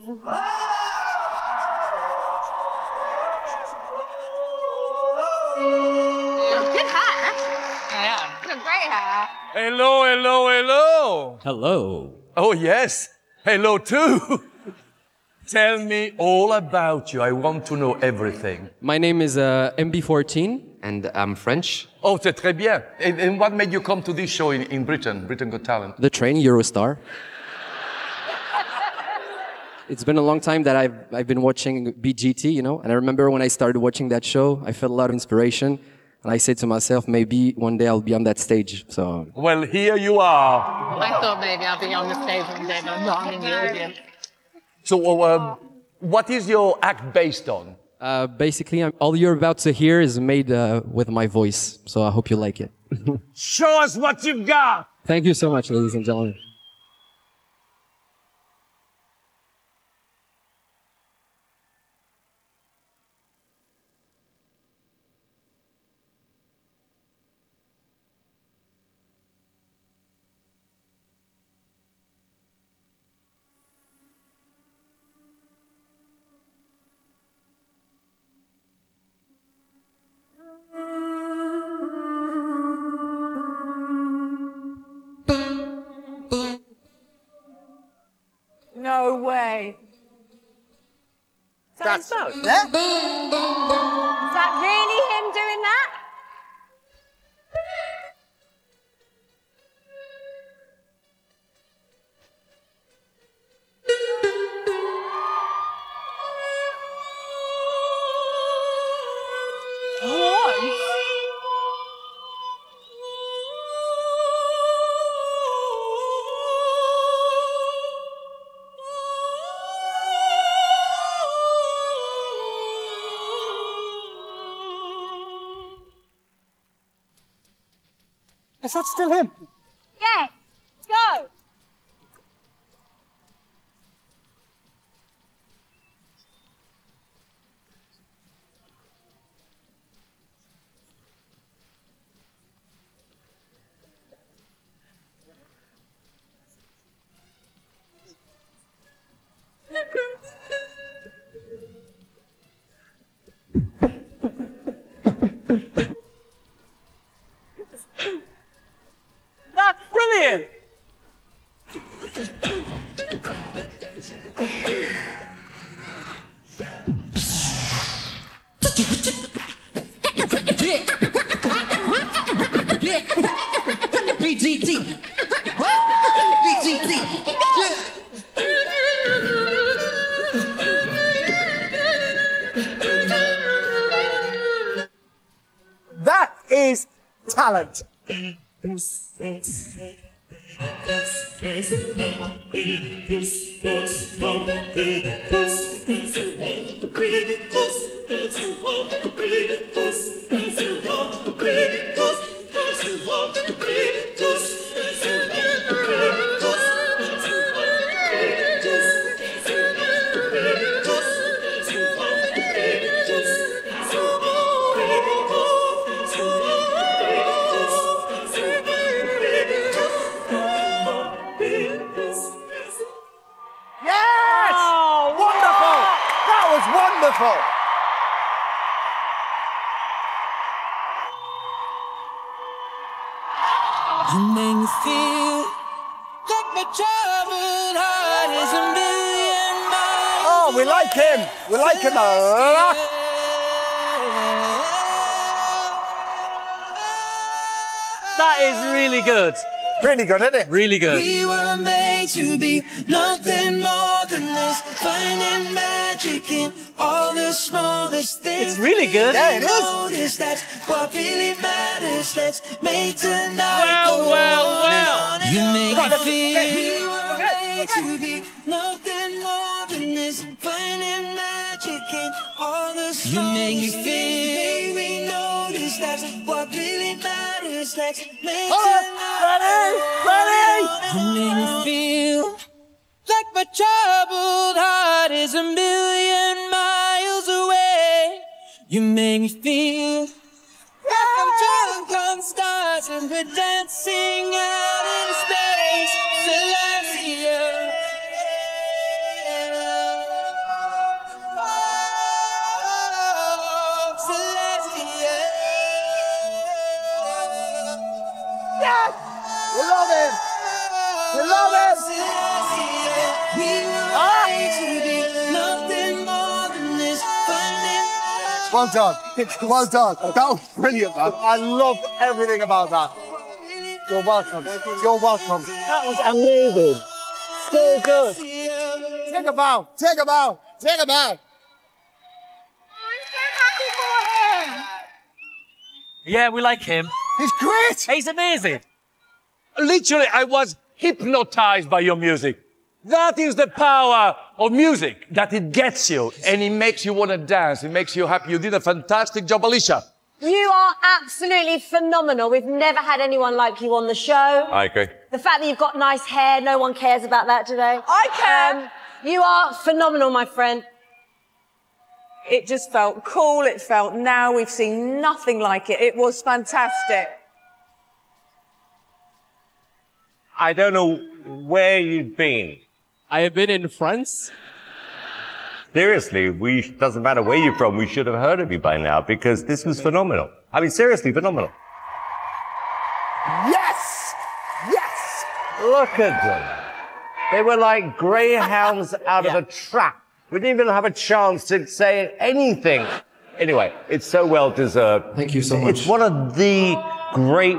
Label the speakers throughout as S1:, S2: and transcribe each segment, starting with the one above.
S1: Good hat. Yeah. It's a great hat.
S2: Hello, hello, hello.
S3: Hello.
S2: Oh, yes. Hello, too. Tell me all about you. I want to know everything.
S3: My name is MB14.
S4: And I'm French.
S2: Oh, c'est très bien. And what made you come to this show in Britain, Britain Got Talent?
S3: The train, Eurostar. It's been a long time that I've been watching BGT, you know, and I remember when I started watching that show, I felt a lot of inspiration, and I said to myself, maybe one day I'll be on that stage. So.
S2: Well, here you are.
S1: I thought maybe I'd be on the stage one day, but I'm not in the audience.
S2: So, what is your act based on?
S3: Basically, all you're about to hear is made with my voice, so I hope you like it.
S2: Show us what you've got.
S3: Thank you so much, ladies and gentlemen.
S1: No way.
S5: That's
S1: Is
S5: yeah?
S1: that really him doing that? What?
S5: Is that still him?
S1: Yeah. Go.
S5: That's brilliant!
S6: BGT.
S5: That is talent. Yes!
S1: Oh,
S5: Wonderful! That was wonderful!
S6: You make me feel like my troubled heart is a million miles.
S5: Oh, we like him. We like him a lot.
S7: That is really good.
S5: Really good, isn't it?
S7: Really good.
S6: We were made to be nothing more than this, finding magic in all the smallest things.
S7: It's really good.
S5: Yeah, it is.
S6: Notice that's what really matters. Let's make tonight
S7: Well,
S6: go
S7: well,
S6: on
S7: well.
S6: and on. You make
S5: Right,
S6: me
S5: let's-
S6: feel we were made to be nothing more than this, finding magic in all the smallest things. You make me feel we notice that's what really matters. Let's make tonight
S5: Ready? Ready?
S6: you make me feel like my troubled heart is a million miles away. You make me feel like I'm drunk on stars and we're dancing out in space. Celestia.
S5: Well done. Well done. That was brilliant, man. I love everything about that. You're welcome. You're welcome.
S7: That was amazing. So good.
S5: Take a bow. Take a bow. Take a bow.
S7: Yeah, we like him.
S5: He's great.
S7: He's amazing.
S2: Literally, I was hypnotized by your music. That is the power of music, that it gets you and it makes you want to dance. It makes you happy. You did a fantastic job, Alicia.
S4: You are absolutely phenomenal. We've never had anyone like you on the show.
S2: I agree.
S4: The fact that you've got nice hair, no one cares about that today.
S1: I care.
S4: You are phenomenal, my friend.
S1: It just felt cool. It felt now. We've seen nothing like it. It was fantastic.
S8: I don't know where you've been.
S3: I have been in France.
S8: Seriously, doesn't matter where you're from, we should have heard of you by now because this was phenomenal. I mean, seriously, phenomenal.
S5: Yes. Yes.
S8: Look at them. They were like greyhounds out of a trap. We didn't even have a chance to say anything. Anyway, it's so well deserved.
S3: Thank you so much.
S8: It's one of the great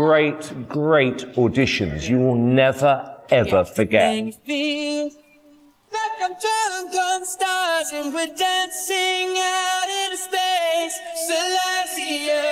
S8: auditions you will never, ever forget.
S6: Make me feel like I'm drunk on stars and we're dancing out in space. Celestia.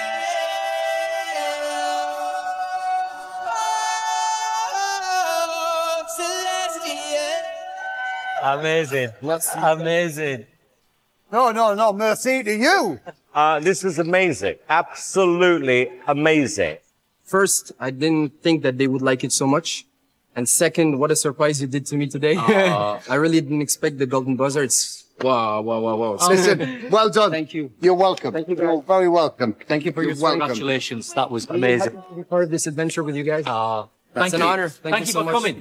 S6: Oh, Celestia.
S7: Amazing. Amazing.
S5: No. Merci to you.
S8: This was amazing. Absolutely amazing.
S3: First, I didn't think that they would like it so much. And second, what a surprise you did to me today. I really didn't expect the golden buzzer. It's wow.
S5: Listen, well done.
S3: Thank you.
S5: You're welcome.
S3: Thank you,
S5: You're very welcome.
S3: Thank you for your
S5: welcome.
S7: Congratulations. That was amazing.
S3: Be part of this adventure with you guys.
S7: Thank
S3: That's an
S7: you.
S3: honor.
S7: Thank you
S3: so
S7: for
S3: much.
S7: coming.